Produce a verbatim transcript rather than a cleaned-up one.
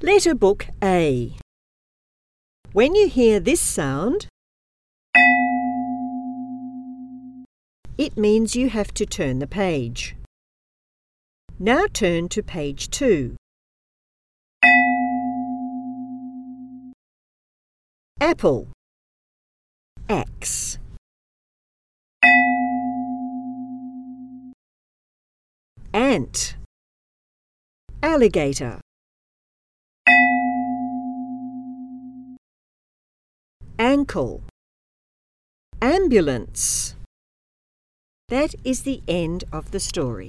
Letter book A. When you hear this sound, it means you have to turn the page. Now turn to page two. Apple. X. Ant. Alligator. Ankle. Ambulance. That is the end of the story.